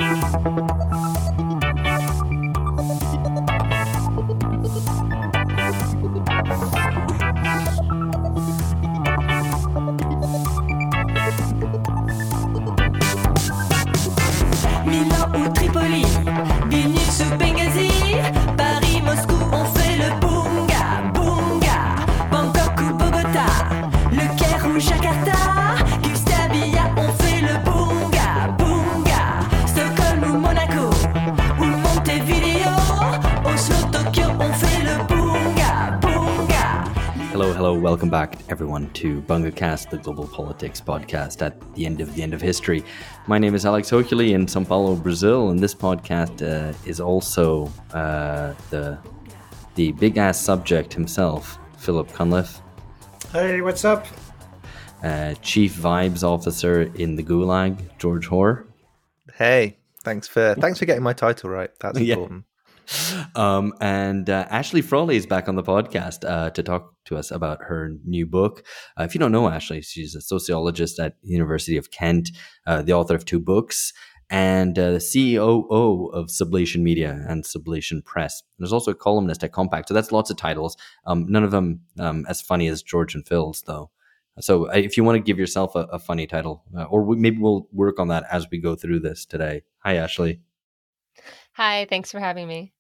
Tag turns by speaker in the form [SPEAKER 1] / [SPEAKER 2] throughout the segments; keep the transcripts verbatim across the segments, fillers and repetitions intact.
[SPEAKER 1] Milan ou Tripoli, Vilnius ou Benghazi, Paris, Moscou, on fait le bunga, bunga. Bangkok ou Bogota, Le Caire ou Jakarta, Gustavia, on fait le bunga, bunga. Stockholm ou Monaco, ou Montevideo, Oslo, Tokyo, on fait le bunga, bunga.
[SPEAKER 2] Hello, hello, welcome back everyone to BungaCast, the global politics podcast at the end of the end of history. My name is Alex Hochuli in São Paulo, Brazil, and this podcast uh, is also uh, the the big ass subject himself, Philip Cunliffe.
[SPEAKER 3] Hey, what's up?
[SPEAKER 2] Uh, Chief Vibes Officer in the Gulag, George Hoare.
[SPEAKER 4] Hey, thanks for thanks for getting my title right. That's
[SPEAKER 2] Yeah.
[SPEAKER 4] important.
[SPEAKER 2] Um, and uh, Ashley Frawley is back on the podcast uh, to talk to us about her new book. Uh, if you don't know Ashley, she's a sociologist at the University of Kent, uh, the author of two books, and uh, the C O O of Sublation Media and Sublation Press. There's also a columnist at Compact, so that's lots of titles. Um, none of them um, as funny as George and Phil's, though. So uh, if you want to give yourself a, a funny title, uh, or we, maybe we'll work on that as we go through this today. Hi, Ashley.
[SPEAKER 5] Hi, thanks for having me.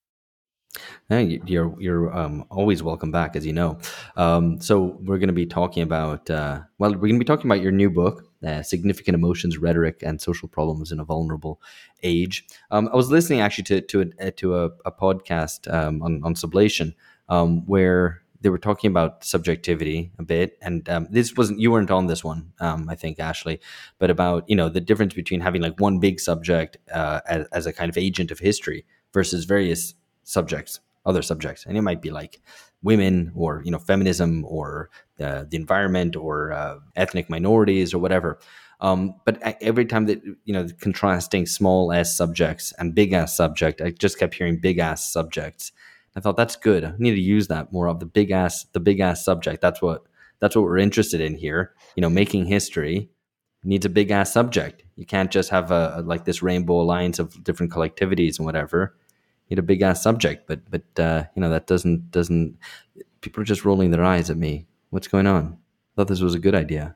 [SPEAKER 2] Hey, you're you're um, always welcome back, as you know. Um, so we're going to be talking about uh, well, we're going to be talking about your new book, uh, "Significant Emotions, Rhetoric, and Social Problems in a Vulnerable Age." Um, I was listening actually to to a, to a, a podcast um, on on Sublation um, where they were talking about subjectivity a bit, and um, this wasn't you weren't on this one, um, I think, Ashley, but about you know the difference between having like one big subject uh, as, as a kind of agent of history versus various subjects, other subjects, and it might be like women or you know feminism or the, the environment or uh, ethnic minorities or whatever. Um, but every time that you know contrasting small s subjects and big ass subject, I just kept hearing big ass subjects. I thought that's good. I need to use that more of the big ass, the big ass subject. That's what that's what we're interested in here. You know, making history needs a big ass subject. You can't just have a, a like this rainbow alliance of different collectivities and whatever. You need a big ass subject, but but uh, you know that doesn't doesn't. People are just rolling their eyes at me. What's going on? I thought this was a good idea.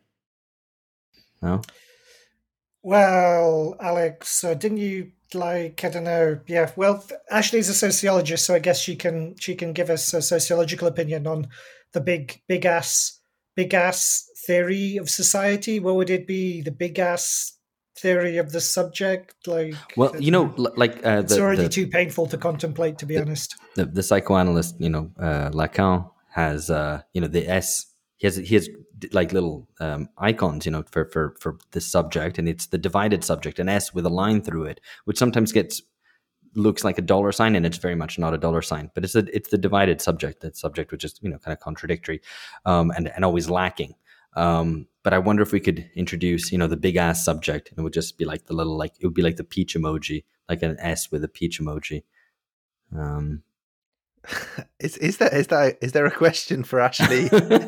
[SPEAKER 2] No.
[SPEAKER 3] Well, Alex, uh, didn't you like, I don't know, yeah, well, th- Ashley's a sociologist, so I guess she can she can give us a sociological opinion on the big, big ass, big ass theory of society. What would it be? The big ass theory of the subject? Like,
[SPEAKER 2] Well, you know, l- like uh,
[SPEAKER 3] it's
[SPEAKER 2] the,
[SPEAKER 3] already
[SPEAKER 2] the,
[SPEAKER 3] too painful to contemplate, to be honest.
[SPEAKER 2] the the psychoanalyst, you know, uh, Lacan has, uh, you know, the S. He has he has like little um, icons, you know, for for for the subject, and it's the divided subject, an S with a line through it, which sometimes gets looks like a dollar sign, and it's very much not a dollar sign, but it's a, it's the divided subject, that subject which is you know kind of contradictory, um, and and always lacking. Um, but I wonder if we could introduce, you know, the big ass subject, and it would just be like the little like it would be like the peach emoji, like an S with a peach emoji. Um,
[SPEAKER 4] Is is that is that is there a question for Ashley?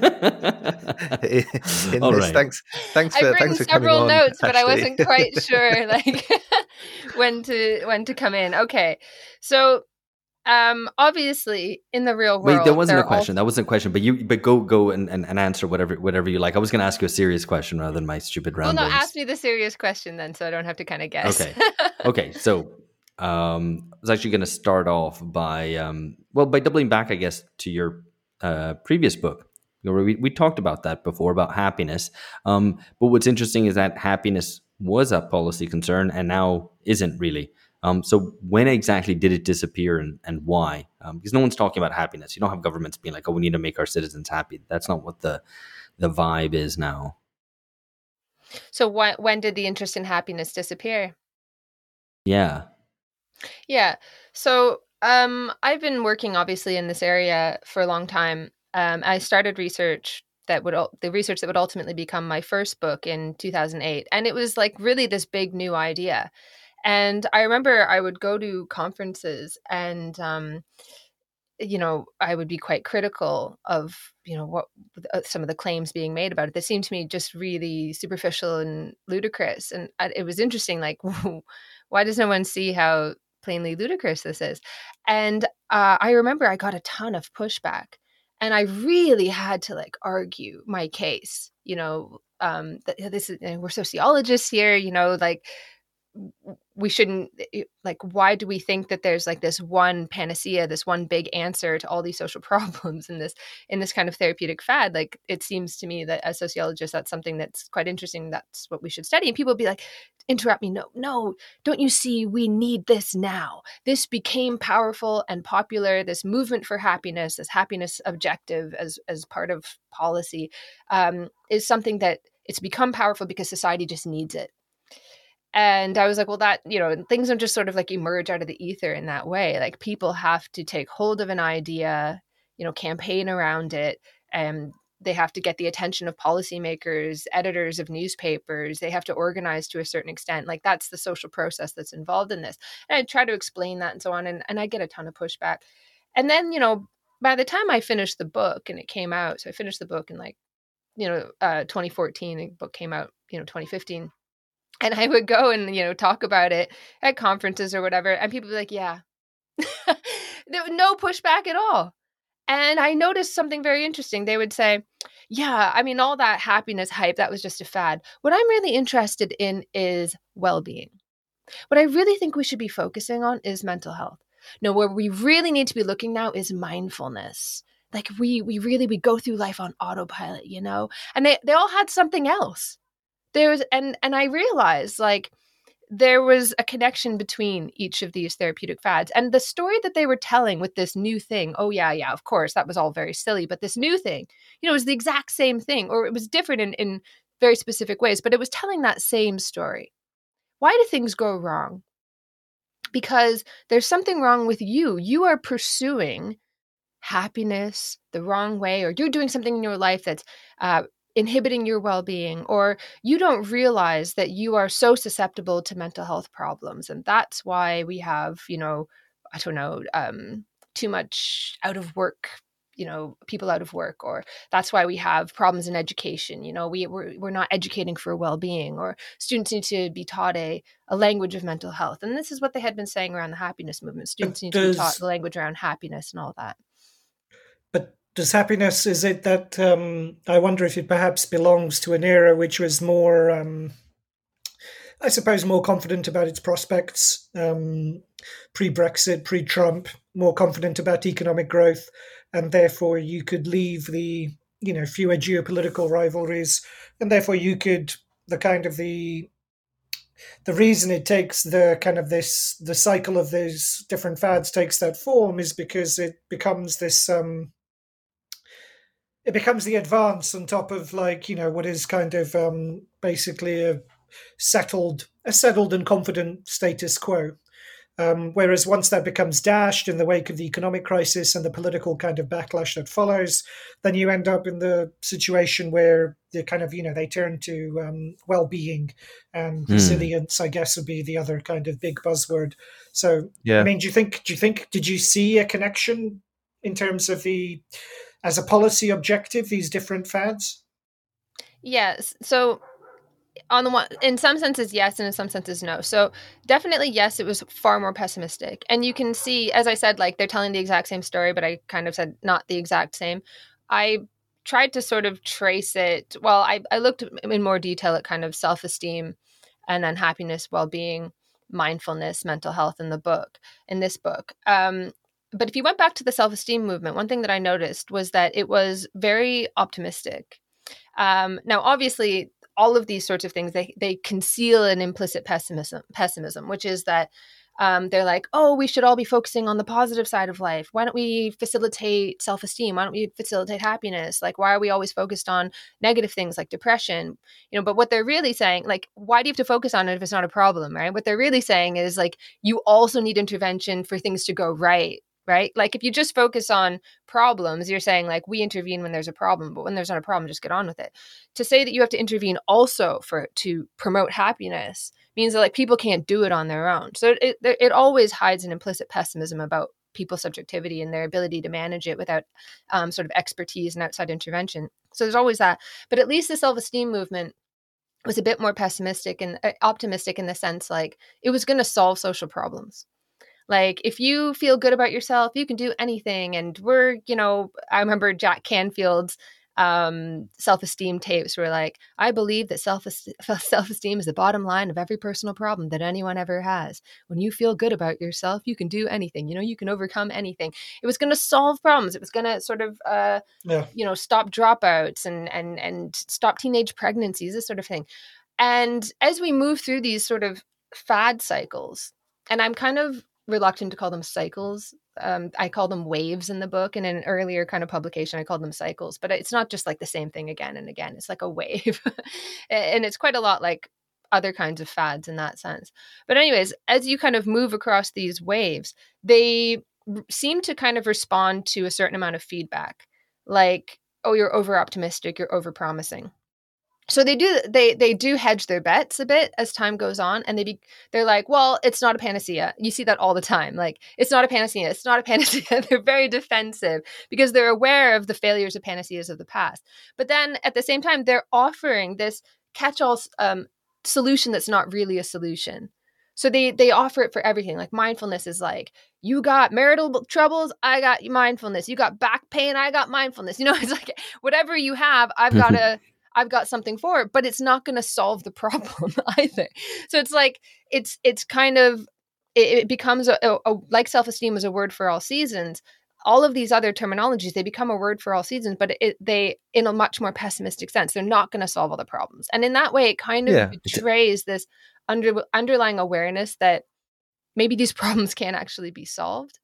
[SPEAKER 4] in
[SPEAKER 2] All
[SPEAKER 4] this?
[SPEAKER 2] right.
[SPEAKER 4] Thanks, thanks
[SPEAKER 5] I've
[SPEAKER 4] for
[SPEAKER 5] written
[SPEAKER 4] thanks for coming
[SPEAKER 5] several
[SPEAKER 4] on,
[SPEAKER 5] notes, but I
[SPEAKER 4] Ashley.
[SPEAKER 5] wasn't quite sure like when to when to come in. Okay, so um, obviously in the real world,
[SPEAKER 2] Wait, there wasn't
[SPEAKER 5] there
[SPEAKER 2] a
[SPEAKER 5] are
[SPEAKER 2] question.
[SPEAKER 5] all-
[SPEAKER 2] That wasn't a question. But you, but go, go and, and, and answer whatever, whatever you like. I was going to ask you a serious question rather than my stupid
[SPEAKER 5] Well,
[SPEAKER 2] ramblings.
[SPEAKER 5] no, ask me the serious question then, so I don't have to kind of guess.
[SPEAKER 2] Okay. Okay. So, um, I was actually going to start off by, um, well, by doubling back, I guess, to your uh, previous book. You know, we we talked about that before about happiness. Um, but what's interesting is that happiness was a policy concern and now isn't really. Um, so when exactly did it disappear and, and why? Um, because no one's talking about happiness. You don't have governments being like, oh, we need to make our citizens happy. That's not what the the vibe is now.
[SPEAKER 5] So wh- when did the interest in happiness disappear?
[SPEAKER 2] Yeah.
[SPEAKER 5] Yeah. So um, I've been working obviously in this area for a long time. Um, I started research that would ul- the research that would ultimately become my first book in two thousand eight, and it was like really this big new idea. And I remember I would go to conferences and um, you know, I would be quite critical of, you know, what uh, some of the claims being made about it. They seemed to me just really superficial and ludicrous. And I, it was interesting, like, why does no one see how plainly ludicrous this is? And uh, I remember I got a ton of pushback, and I really had to like argue my case, you know, um, that this is, we're sociologists here, you know, like, we shouldn't, like, why do we think that there's like this one panacea, this one big answer to all these social problems in this in this kind of therapeutic fad? Like, it seems to me that as sociologists, that's something that's quite interesting. That's what we should study. And people would be like, interrupt me. No, no, don't you see, we need this now. This became powerful and popular. This movement for happiness, this happiness objective as as part of policy, um, is something that it's become powerful because society just needs it. And I was like, well, that, you know, things don't just sort of like emerge out of the ether in that way. Like, people have to take hold of an idea, you know, campaign around it, and they have to get the attention of policymakers, editors of newspapers. They have to organize to a certain extent. Like, that's the social process that's involved in this. And I try to explain that and so on. And, and I get a ton of pushback. And then, you know, by the time I finished the book and it came out, so I finished the book in like, you know, uh, twenty fourteen, the book came out, you know, twenty fifteen. And I would go and, you know, talk about it at conferences or whatever. And people would be like, yeah, there was no pushback at all. And I noticed something very interesting. They would say, yeah, I mean, all that happiness hype, that was just a fad. What I'm really interested in is well-being. What I really think we should be focusing on is mental health. No, where we really need to be looking now is mindfulness. Like, we we really, we go through life on autopilot, you know? And they, they all had something else. There was, and and I realized, like, there was a connection between each of these therapeutic fads. And the story that they were telling with this new thing, oh yeah, yeah, of course, that was all very silly. But this new thing, you know, was the exact same thing, or it was different in, in very specific ways, but it was telling that same story. Why do things go wrong? Because there's something wrong with you. You are pursuing happiness the wrong way, or you're doing something in your life that's uh, inhibiting your well-being, or you don't realize that you are so susceptible to mental health problems. And that's why we have, you know, I don't know, um, too much out of work, you know, people out of work, or that's why we have problems in education. You know, we, we're, we're not educating for well-being, or students need to be taught a, a language of mental health. And this is what they had been saying around the happiness movement. Students need to be taught the language around happiness and all that.
[SPEAKER 3] But does happiness, is it that, um, I wonder if it perhaps belongs to an era which was more, um, I suppose, more confident about its prospects, um, pre-Brexit, pre-Trump, more confident about economic growth, and therefore you could leave the, you know, fewer geopolitical rivalries, and therefore you could, the kind of the, the reason it takes the kind of this, the cycle of these different fads takes that form is because it becomes this, um, it becomes the advance on top of, like, you know, what is kind of um, basically a settled, a settled and confident status quo. Um, whereas once that becomes dashed in the wake of the economic crisis and the political kind of backlash that follows, then you end up in the situation where the kind of, you know, they turn to um, well-being and mm. resilience, I guess, would be the other kind of big buzzword. So, yeah. I mean, do you think, do you think, did you see a connection in terms of the, as a policy objective, these different fads?
[SPEAKER 5] Yes. So on the one, in some senses, yes, and in some senses, no. So definitely, yes, it was far more pessimistic. And you can see, as I said, like, they're telling the exact same story, but I kind of said not the exact same. I tried to sort of trace it. Well, I, I looked in more detail at kind of self-esteem and then happiness, well-being, mindfulness, mental health in the book, in this book. Um, But if you went back to the self-esteem movement, one thing that I noticed was that it was very optimistic. Um, now, obviously, all of these sorts of things, they they conceal an implicit pessimism, pessimism, which is that um, they're like, oh, we should all be focusing on the positive side of life. Why don't we facilitate self-esteem? Why don't we facilitate happiness? Like, why are we always focused on negative things like depression? You know, but what they're really saying, like, why do you have to focus on it if it's not a problem, right? What they're really saying is, like, you also need intervention for things to go right. Right? Like, if you just focus on problems, you're saying, like, we intervene when there's a problem, but when there's not a problem, just get on with it. To say that you have to intervene also for to promote happiness means that, like, people can't do it on their own. So it it, it always hides an implicit pessimism about people's subjectivity and their ability to manage it without um, sort of expertise and outside intervention. So there's always that. But at least the self-esteem movement was a bit more pessimistic and uh, optimistic in the sense like it was going to solve social problems. Like, if you feel good about yourself, you can do anything. And we're, you know, I remember Jack Canfield's um, self-esteem tapes were like, I believe that self self-esteem is the bottom line of every personal problem that anyone ever has. When you feel good about yourself, you can do anything. You know, you can overcome anything. It was going to solve problems. It was going to sort of, uh, yeah. you know, stop dropouts and, and, and stop teenage pregnancies, this sort of thing. And as we move through these sort of fad cycles, and I'm kind of reluctant to call them cycles. Um, I call them waves in the book. And in an earlier kind of publication, I called them cycles. But it's not just like the same thing again and again. It's like a wave. And it's quite a lot like other kinds of fads in that sense. But anyways, as you kind of move across these waves, they seem to kind of respond to a certain amount of feedback. Like, oh, you're over optimistic, you're over promising. So they do they they do hedge their bets a bit as time goes on, and they be, they're like, well, it's not a panacea. You see that all the time. Like, it's not a panacea. It's not a panacea. They're very defensive because they're aware of the failures of panaceas of the past. But then at the same time, they're offering this catch-all um, solution that's not really a solution. So they they offer it for everything. Like mindfulness is like, you got marital troubles, I got mindfulness. You got back pain, I got mindfulness. You know, it's like whatever you have, I've got to. I've got something for it, but it's not going to solve the problem either. So it's like, it's, it's kind of, it, it becomes a, a, a, like self-esteem is a word for all seasons. All of these other terminologies, they become a word for all seasons, but it, they, in a much more pessimistic sense, they're not going to solve all the problems. And in that way, it kind of yeah. betrays this under, underlying awareness that maybe these problems can't actually be solved.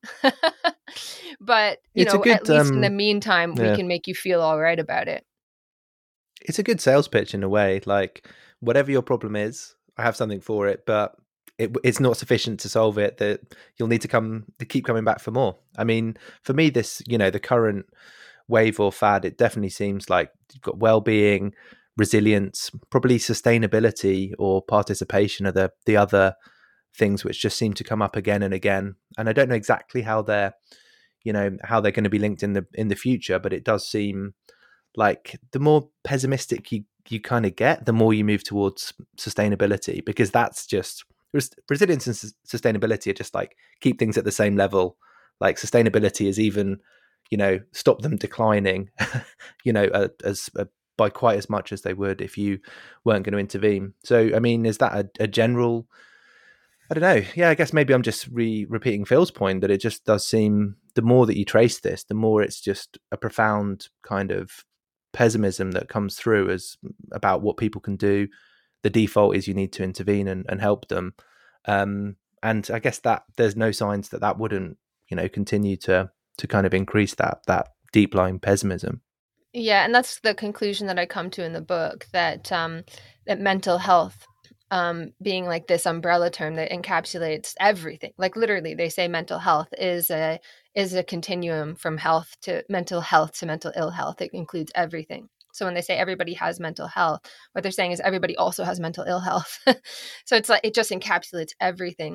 [SPEAKER 5] But, you it's know, good, at least um, in the meantime, yeah. we can make you feel all right about it.
[SPEAKER 4] It's a good sales pitch in a way, like whatever your problem is, I have something for it, but it, it's not sufficient to solve it, that you'll need to come to keep coming back for more. I mean, for me, this, you know, the current wave or fad, it definitely seems like you've got well-being, resilience, probably sustainability or participation are the, the other things which just seem to come up again and again. And I don't know exactly how they're, you know, how they're going to be linked in the, in the future, but it does seem like the more pessimistic you, you kind of get, the more you move towards sustainability, because that's just res- resilience and s- sustainability are just like keep things at the same level. Like sustainability is even, you know, stop them declining, you know, uh, as uh, by quite as much as they would if you weren't going to intervene. So, I mean, is that a, a general, I don't know. Yeah, I guess maybe I'm just re- repeating Phil's point that it just does seem the more that you trace this, the more it's just a profound kind of pessimism that comes through as about what people can do. The default is you need to intervene and, and help them. Um, and I guess that there's no signs that that wouldn't, you know, continue to to kind of increase that that deep lying pessimism.
[SPEAKER 5] Yeah, and that's the conclusion that I come to in the book, that um, that mental health um, being like this umbrella term that encapsulates everything. Like literally, they say mental health is a is a continuum from health to mental health to mental ill health. It includes everything. So when they say everybody has mental health, what they're saying is everybody also has mental ill health. So it's like it just encapsulates everything.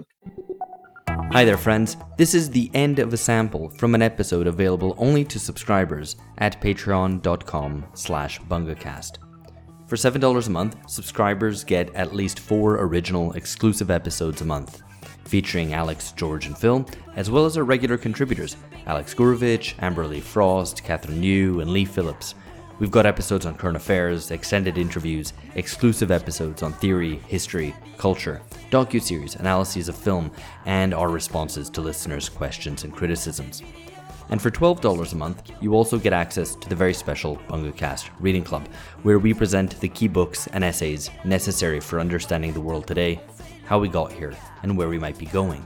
[SPEAKER 2] Hi there, friends. This is the end of a sample from an episode available only to subscribers at patreon.com slash bungacast. For seven dollars a month, subscribers get at least four original exclusive episodes a month, featuring Alex, George, and Phil, as well as our regular contributors, Alex Gurovich, Amberly Frost, Catherine New, and Lee Phillips. We've got episodes on current affairs, extended interviews, exclusive episodes on theory, history, culture, docuseries, analyses of film, and our responses to listeners' questions and criticisms. And for twelve dollars a month, you also get access to the very special BungaCast Reading Club, where we present the key books and essays necessary for understanding the world today, how we got here, and where we might be going.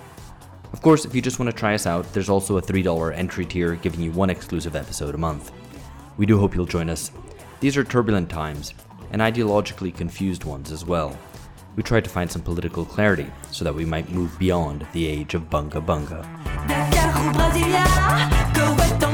[SPEAKER 2] Of course, if you just want to try us out, there's also a three dollars entry tier giving you one exclusive episode a month. We do hope you'll join us. These are turbulent times, and ideologically confused ones as well. We try to find some political clarity so that we might move beyond the age of bunga bunga.